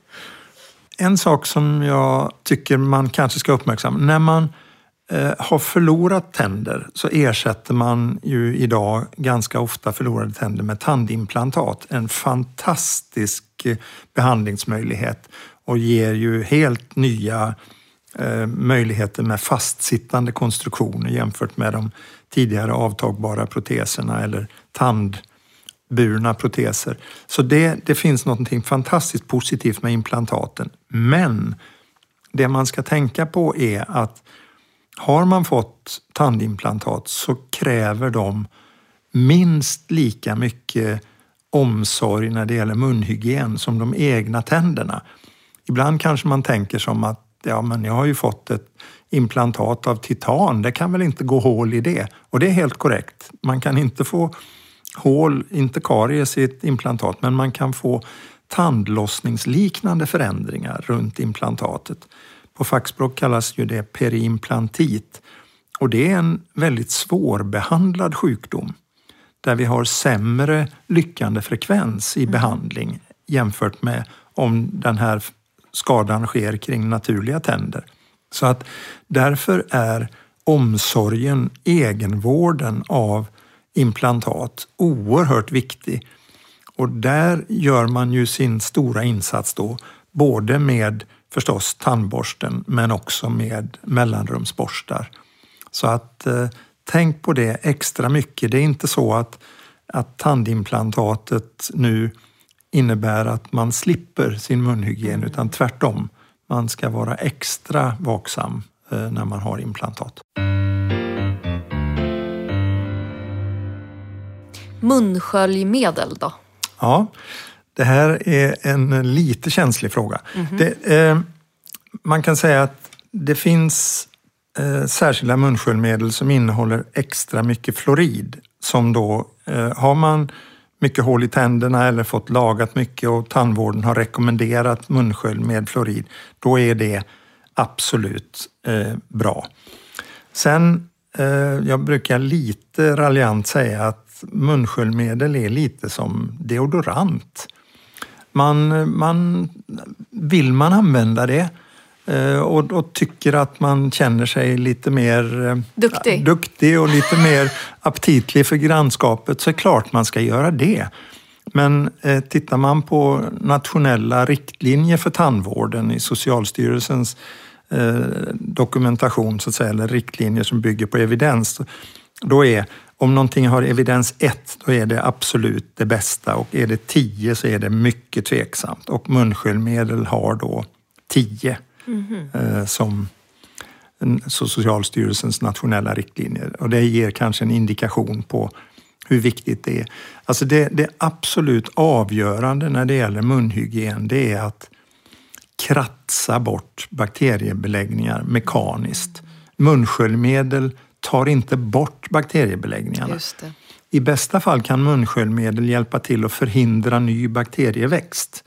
En sak som jag tycker man kanske ska uppmärksamma, när man har förlorat tänder så ersätter man ju idag ganska ofta förlorade tänder med tandimplantat. En fantastisk behandlingsmöjlighet och ger ju helt nya möjligheter med fastsittande konstruktioner jämfört med de tidigare avtagbara proteserna eller tandburna proteser. Så det finns något fantastiskt positivt med implantaten. Men det man ska tänka på är att har man fått tandimplantat så kräver de minst lika mycket omsorg när det gäller munhygien som de egna tänderna. Ibland kanske man tänker som att men jag har ju fått ett implantat av titan, det kan väl inte gå hål i det. Och det är helt korrekt. Man kan inte få hål, inte karies i ett implantat, men man kan få tandlossningsliknande förändringar runt implantatet. På fackspråk kallas ju det periimplantit. Och det är en väldigt svårbehandlad sjukdom där vi har sämre lyckande frekvens i behandling jämfört med om den här skadan sker kring naturliga tänder. Så att därför är omsorgen, egenvården av implantat oerhört viktig. Och där gör man ju sin stora insats då, både med förstås tandborsten men också med mellanrumsborstar. Så att tänk på det extra mycket. Det är inte så att tandimplantatet nu innebär att man slipper sin munhygien, utan tvärtom. Man ska vara extra vaksam när man har implantat. Munsköljmedel då? Ja, det här är en lite känslig fråga. Man kan säga att det finns särskilda munsköljmedel som innehåller extra mycket fluorid. Som då, har man mycket hål i tänderna eller fått lagat mycket och tandvården har rekommenderat munskölj med fluorid, då är det absolut bra. Sen, jag brukar lite raljant säga att munsköljmedel är lite som deodorant. Vill man använda det och tycker att man känner sig lite mer duktig och lite mer aptitlig för grannskapet, så är klart man ska göra det. Men tittar man på nationella riktlinjer för tandvården i Socialstyrelsens dokumentation så att säga, eller riktlinjer som bygger på evidens, då är om någonting har evidens 1, då är det absolut det bästa, och är det 10 så är det mycket tveksamt, och munskyddmedel har då 10 som Socialstyrelsens nationella riktlinjer, och det ger kanske en indikation på hur viktigt det är. Alltså det absolut avgörande när det gäller munhygien, det är att kratsa bort bakteriebeläggningar mekaniskt. Munsköljmedel tar inte bort bakteriebeläggningarna. Just det. I bästa fall kan munsköljmedel hjälpa till att förhindra ny bakterieväxt.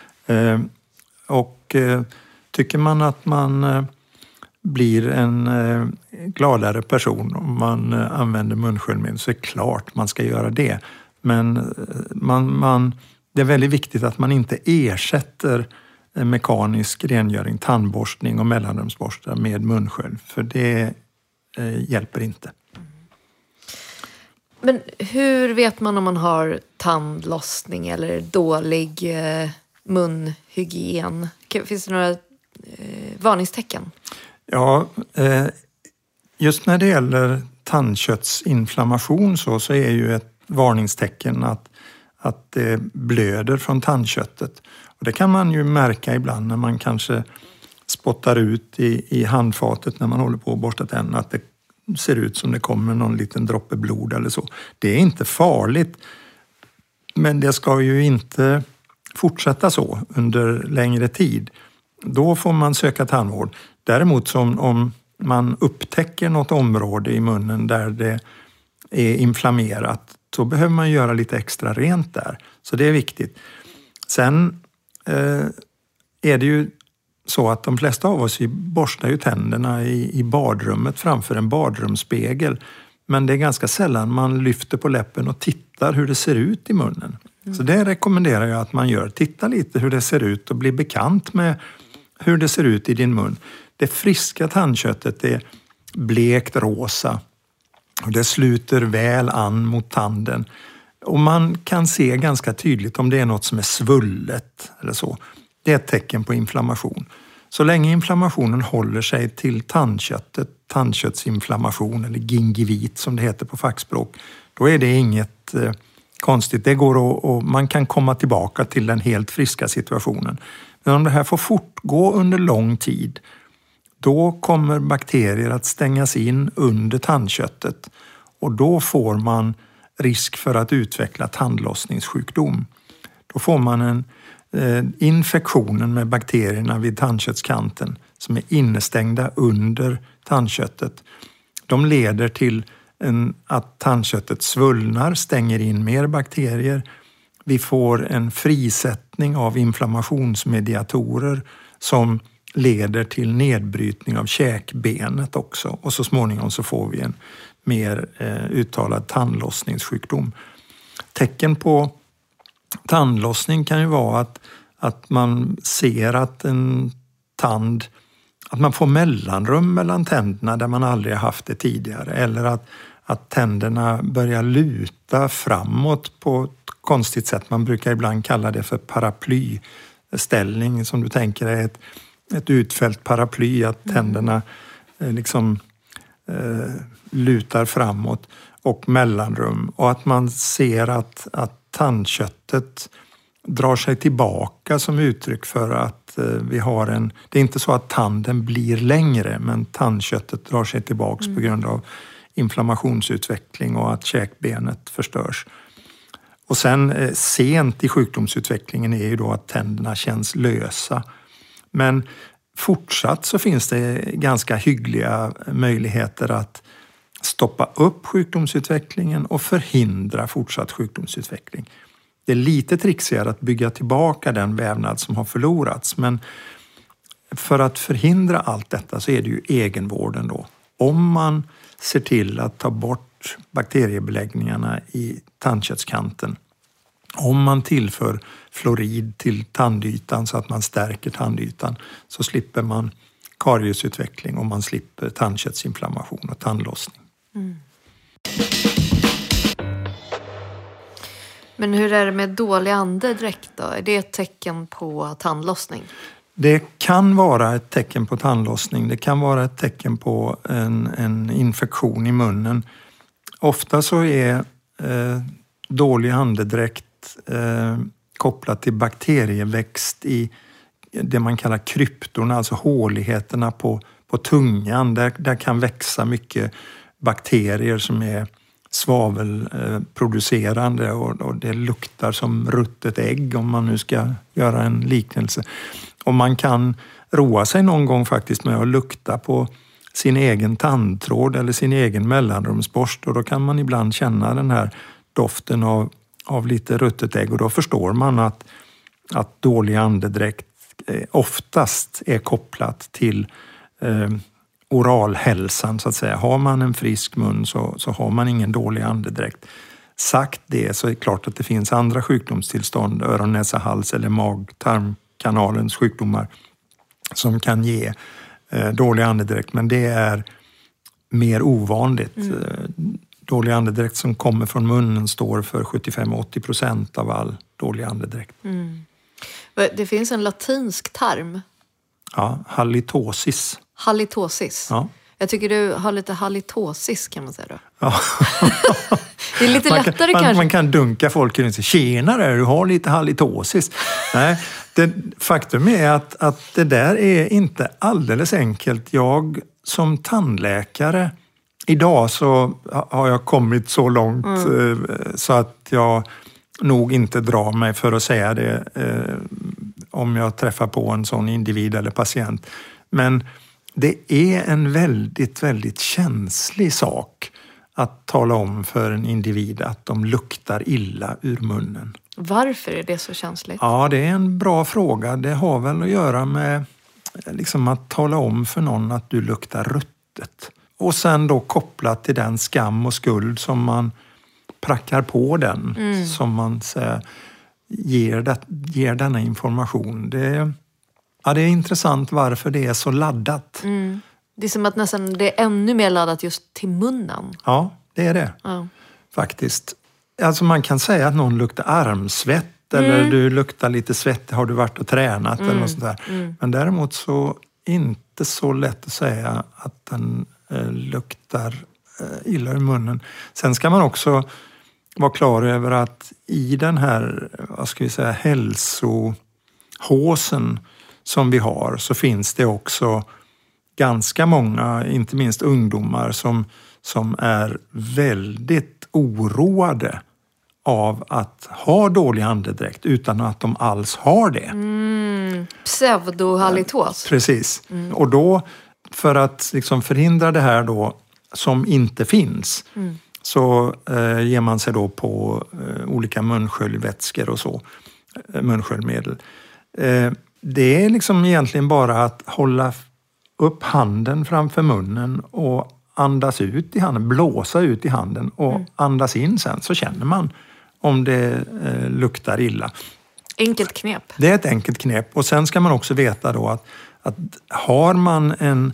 Tycker man att man blir en gladare person om man använder munsköljmedel, så är det klart man ska göra det. Men det är väldigt viktigt att man inte ersätter mekanisk rengöring, tandborstning och mellanrumsborstar med munskölj, för det hjälper inte. Men hur vet man om man har tandlossning eller dålig munhygien? Finns det några varningstecken? Ja, just när det gäller tandköttsinflammation så är ju ett varningstecken att det blöder från tandköttet. Och det kan man ju märka ibland när man kanske spottar ut i handfatet när man håller på att borsta tänderna, att det ser ut som det kommer någon liten droppe blod eller så. Det är inte farligt, men det ska ju inte fortsätta så under längre tid. Då får man söka tandvård. Däremot om man upptäcker något område i munnen där det är inflammerat, så behöver man göra lite extra rent där. Så det är viktigt. Sen är det ju så att de flesta av oss borstar ju tänderna i badrummet framför en badrumsspegel. Men det är ganska sällan man lyfter på läppen och tittar hur det ser ut i munnen. Så det rekommenderar jag att man gör. Titta lite hur det ser ut och bli bekant med hur det ser ut i din mun. Det friska tandköttet är blekt rosa och det sluter väl an mot tanden. Och man kan se ganska tydligt om det är något som är svullet eller så. Det är ett tecken på inflammation. Så länge inflammationen håller sig till tandköttet, tandköttsinflammation eller gingivit som det heter på fackspråk, då är det inget konstigt. Det går och man kan komma tillbaka till den helt friska situationen. Men om det här får fortgå under lång tid, då kommer bakterier att stängas in under tandköttet och då får man risk för att utveckla tandlossningssjukdom. Då får man en infektionen med bakterierna vid tandköttskanten som är innestängda under tandköttet. De leder till att tandköttet svullnar, stänger in mer bakterier. Vi får en frisättning av inflammationsmediatorer som leder till nedbrytning av käkbenet också. Och så småningom så får vi en mer uttalad tandlossningssjukdom. Tecken på tandlossning kan ju vara att man ser att att man får mellanrum mellan tänderna där man aldrig har haft det tidigare. Eller att tänderna börjar luta framåt på ett konstigt sätt. Man brukar ibland kalla det för paraplyställning, som du tänker är ett utfällt paraply, att tänderna liksom lutar framåt, och mellanrum. Och att man ser att tandköttet drar sig tillbaka som uttryck för att vi har det är inte så att tanden blir längre, men tandköttet drar sig tillbaks på grund av inflammationsutveckling och att käkbenet förstörs. Och sen sent i sjukdomsutvecklingen är ju då att tänderna känns lösa. Men fortsatt så finns det ganska hyggliga möjligheter att stoppa upp sjukdomsutvecklingen och förhindra fortsatt sjukdomsutveckling. Det är lite trixigare att bygga tillbaka den vävnad som har förlorats, men för att förhindra allt detta så är det ju egenvården då. Om man ser till att ta bort bakteriebeläggningarna i tandköttskanten, om man tillför fluorid till tandytan så att man stärker tandytan, så slipper man kariesutveckling och man slipper tandköttsinflammation och tandlossning. Men hur är det med dålig andedräkt då? Är det ett tecken på tandlossning? Det kan vara ett tecken på tandlossning. Det kan vara ett tecken på en infektion i munnen. Ofta så är dålig andedräkt kopplat till bakterieväxt i det man kallar kryptorna, alltså håligheterna på tungan. Där kan växa mycket bakterier som är svavelproducerande och det luktar som ruttet ägg, om man nu ska göra en liknelse. Och man kan roa sig någon gång faktiskt med att lukta på sin egen tandtråd eller sin egen mellanrumsborst, och då kan man ibland känna den här doften av lite ruttet ägg, och då förstår man att dålig andedräkt oftast är kopplat till oralhälsan så att säga. Har man en frisk mun så har man ingen dålig andedräkt. Sagt det så är det klart att det finns andra sjukdomstillstånd, öron, näsa, hals eller mag-tarmkanalens sjukdomar som kan ge dålig andedräkt, men det är mer ovanligt. Dålig andedräkt som kommer från munnen står för 75-80% av all dålig andedräkt. Det finns en latinsk term. Ja, halitosis. Halitosis? Ja. Jag tycker du har lite halitosis, kan man säga då. Ja. Det är lite lättare kanske. Man kan dunka folk och säga, tjenare, du har lite halitosis. Nej, faktum är att det där är inte alldeles enkelt. Jag som tandläkare, idag så har jag kommit så långt så att jag nog inte drar mig för att säga det om jag träffar på en sån individ eller patient. Men det är en väldigt, väldigt känslig sak att tala om för en individ att de luktar illa ur munnen. Varför är det så känsligt? Ja, det är en bra fråga. Det har väl att göra med liksom att tala om för någon att du luktar ruttet. Och sen då kopplat till den skam och skuld som man prackar på den, som man ger denna information. Det är intressant varför det är så laddat. Det är som att nästan det är ännu mer laddat just till munnen. Ja, det är det. Ja. Faktiskt. Alltså man kan säga att någon luktar armsvett eller du luktar lite svett, har du varit och tränat eller något sånt där. Men däremot så inte så lätt att säga att den luktar illa i munnen. Sen ska man också vara klar över att i den här, vad ska vi säga, hälsohåsen som vi har, så finns det också ganska många, inte minst ungdomar, som är väldigt oroade av att ha dålig andedräkt utan att de alls har det. Pseudohalitos. Precis. Och då, för att liksom förhindra det här då, som inte finns, så ger man sig då på olika munsköljvätskor och så, munsköljmedel. Det är liksom egentligen bara att hålla upp handen framför munnen och andas ut i handen, blåsa ut i handen och andas in sen, så känner man om det luktar illa. Enkelt knep. Det är ett enkelt knep, och sen ska man också veta då att har man en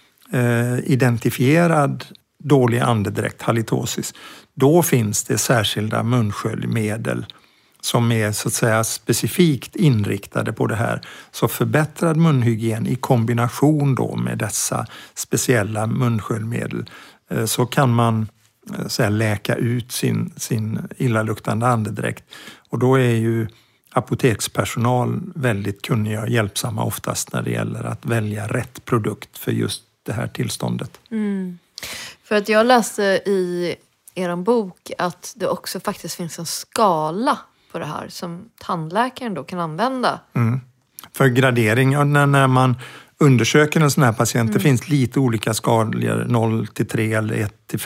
identifierad dålig andedräkt, halitosis, då finns det särskilda munsköljmedel som är så att säga specifikt inriktade på det här. Så förbättrad munhygien i kombination då med dessa speciella munsköljmedel, så kan man så här läka ut sin illaluktande andedräkt. Och då är ju apotekspersonal väldigt kunniga och hjälpsamma oftast när det gäller att välja rätt produkt för just det här tillståndet. För att jag läste i er bok att det också faktiskt finns en skala på det här som tandläkaren då kan använda. För gradering, när man undersöker en sån här patient, det finns lite olika skalor, 0-3 eller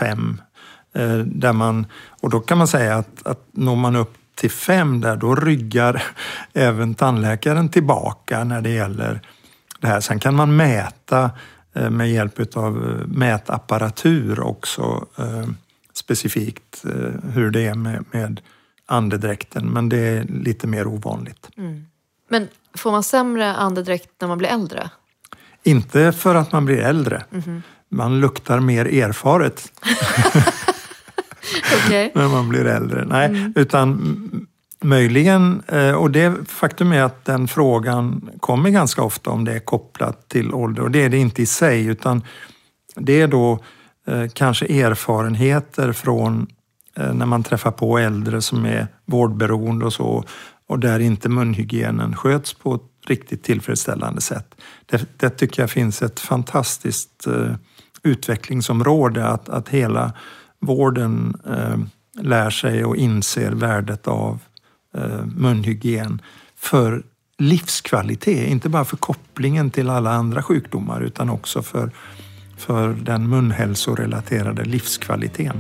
1-5. Där man, och då kan man säga att når man upp till 5 där, då ryggar även tandläkaren tillbaka när det gäller det här. Sen kan man mäta med hjälp av mätapparatur också specifikt hur det är med andedräkten, men det är lite mer ovanligt. Men får man sämre andedräkt när man blir äldre? Inte för att man blir äldre. Man luktar mer erfaret. Okay. När man blir äldre. Nej, utan möjligen, och det faktum är att den frågan kommer ganska ofta om det är kopplat till ålder. Och det är det inte i sig, utan det är då kanske erfarenheter från när man träffar på äldre som är vårdberoende och så, och där inte munhygienen sköts på ett riktigt tillfredsställande sätt. Det tycker jag finns ett fantastiskt utvecklingsområde, att hela vården lär sig och inser värdet av munhygien för livskvalitet, inte bara för kopplingen till alla andra sjukdomar utan också för den munhälsorelaterade livskvaliteten.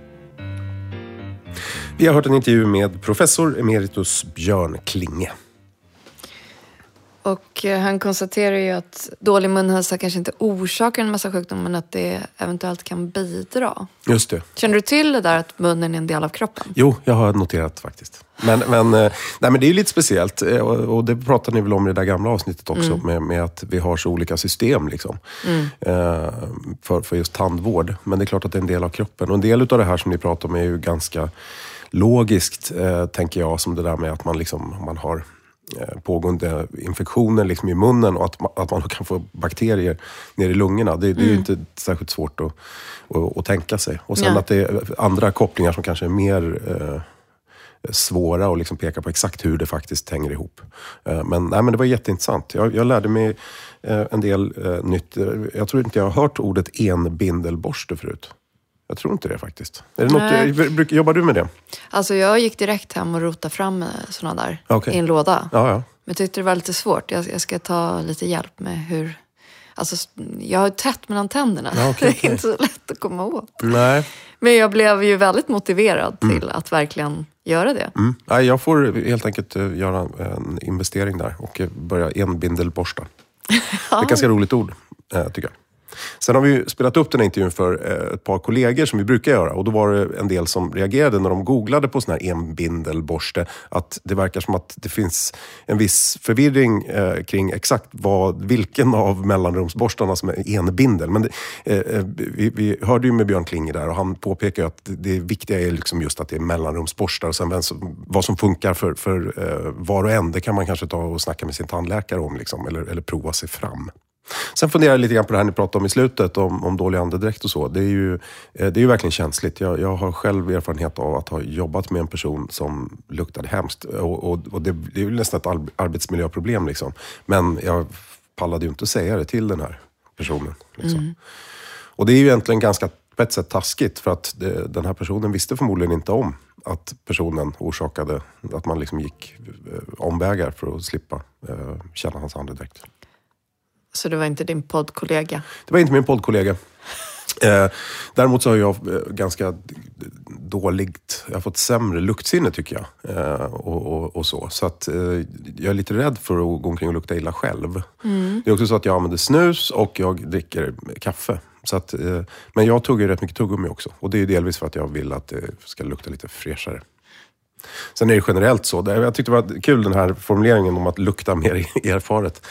Vi har hört en intervju med professor emeritus Björn Klinge. Och han konstaterar ju att dålig munhälsa kanske inte orsakar en massa sjukdomar, men att det eventuellt kan bidra. Just det. Känner du till det där att munnen är en del av kroppen? Jo, jag har noterat faktiskt. Men det är ju lite speciellt, och det pratade ni väl om i det där gamla avsnittet också, med att vi har så olika system liksom, för just tandvård. Men det är klart att det är en del av kroppen. Och en del av det här som ni pratar om är ju ganska logiskt, tänker jag, som det där med att man har pågående infektioner liksom i munnen och att man kan få bakterier ner i lungorna. Det är ju inte särskilt svårt att tänka sig. Och sen att det är andra kopplingar som kanske är mer svåra och liksom peka på exakt hur det faktiskt hänger ihop. Men det var jätteintressant. Jag lärde mig en del nytt. Jag tror inte jag har hört ordet enbindelborste förut. Jag tror inte det faktiskt. Är det något, jobbar du med det? Alltså jag gick direkt hem och rotade fram sådana där i en låda. Ja. Men jag tyckte det var lite svårt. Jag ska ta lite hjälp med hur... Alltså jag har tätt mellan tänderna. Ja, okay. Det är inte så lätt att komma åt. Nej. Men jag blev ju väldigt motiverad till att verkligen göra det. Nej, jag får helt enkelt göra en investering där och börja enbindelborsta. Det är ett ganska roligt ord, tycker jag. Sen har vi ju spelat upp den här intervjun för ett par kollegor som vi brukar göra. Och då var det en del som reagerade när de googlade på sån här enbindelborste. Att det verkar som att det finns en viss förvirring kring exakt vilken av mellanrumsborstarna som är enbindel. Men vi hörde ju med Björn Klinge där och han påpekar att det viktiga är liksom just att det är mellanrumsborstar. Och sen vad som funkar för var och en, det kan man kanske ta och snacka med sin tandläkare om liksom, eller prova sig fram. Sen funderar jag lite grann på det här ni pratade om i slutet om dålig andedräkt och så. Det är ju verkligen känsligt. Jag har själv erfarenhet av att ha jobbat med en person som luktade hemskt. Och det är ju nästan ett arbetsmiljöproblem liksom. Men jag pallade ju inte att säga det till den här personen. Liksom. Och det är ju egentligen ganska på ett sätt taskigt för att den här personen visste förmodligen inte om att personen orsakade att man liksom gick omvägar för att slippa känna hans andedräkt. Så det var inte din poddkollega? Det var inte min poddkollega. Däremot så har jag ganska dåligt, jag har fått sämre luktsinne tycker jag. Och så. Så att jag är lite rädd för att gå omkring och lukta illa själv. Det är också så att jag använder snus och jag dricker kaffe. Så att, men jag tuggar rätt mycket tuggummi också. Och det är delvis för att jag vill att det ska lukta lite fräschare. Sen är det generellt så. Jag tyckte det var kul den här formuleringen om att lukta mer erfaret.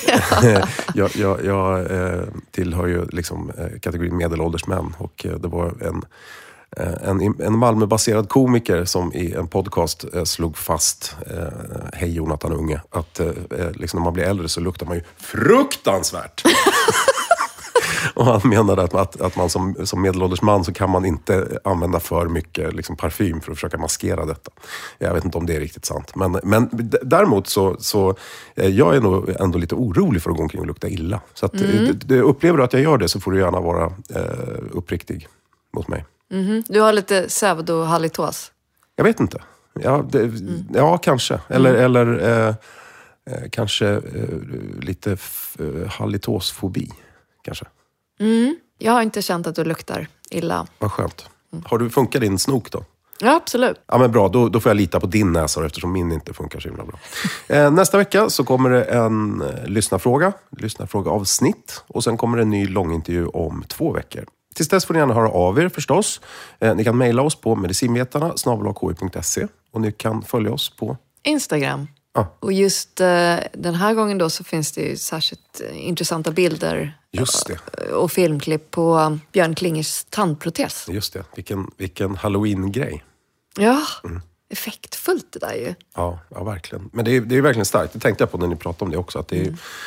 jag tillhör ju liksom kategorin medelålders män. Och det var en Malmö-baserad komiker som i en podcast slog fast, hej Jonathan Unge, att liksom när man blir äldre så luktar man ju fruktansvärt. Och han menade att man som medelålders man så kan man inte använda för mycket liksom parfym för att försöka maskera detta. Jag vet inte om det är riktigt sant. Men däremot så jag är nog ändå lite orolig för att gå omkring och lukta illa. Så att, upplever du att jag gör det så får du gärna vara uppriktig mot mig. Du har lite pseudohalitos? Jag vet inte. Ja, kanske. Eller kanske lite halitosfobi. Kanske. Jag har inte känt att du luktar illa. Vad skönt. Har du funkat din snok då? Ja, absolut. Ja, men bra. Då får jag lita på din näsa eftersom min inte funkar så himla bra. Nästa vecka så kommer det en lyssnarfråga avsnitt. Och sen kommer det en ny långintervju om 2 veckor. Tills dess får ni gärna höra av er förstås. Ni kan mejla oss på medicinvetarna@ki.se och ni kan följa oss på Instagram. Och just den här gången då så finns det ju särskilt intressanta bilder just det. Och filmklipp på Björn Klingers tandprotes. Just det, vilken Halloween-grej. Ja, effektfullt det där ju. Ja, verkligen. Men det är verkligen starkt. Det tänkte jag på när ni pratade om det också. Att det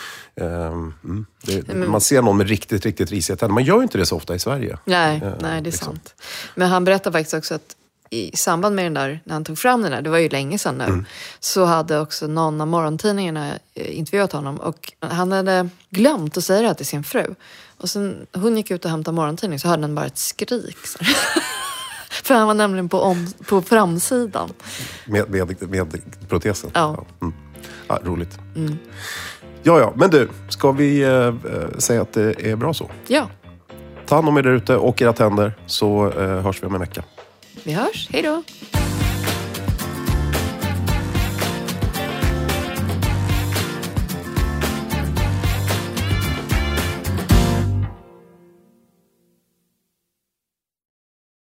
är, man ser någon med riktigt, riktigt risiga tänder. Man gör ju inte det så ofta i Sverige. Nej, det är sant. Men han berättar faktiskt också att i samband med den där, när han tog fram den där, det var ju länge sedan nu, så hade också någon av morgontidningarna intervjuat honom och han hade glömt att säga det här till sin fru. Och sen hon gick ut och hämtade morgontidning så hörde han bara ett skrik. För han var nämligen på framsidan. Med protesen? Ja. Ja, roligt. Ja, men du, ska vi säga att det är bra så? Ja. Ta hand om er där ute och era tänder så hörs vi om en vecka. Vi hörs, hej då!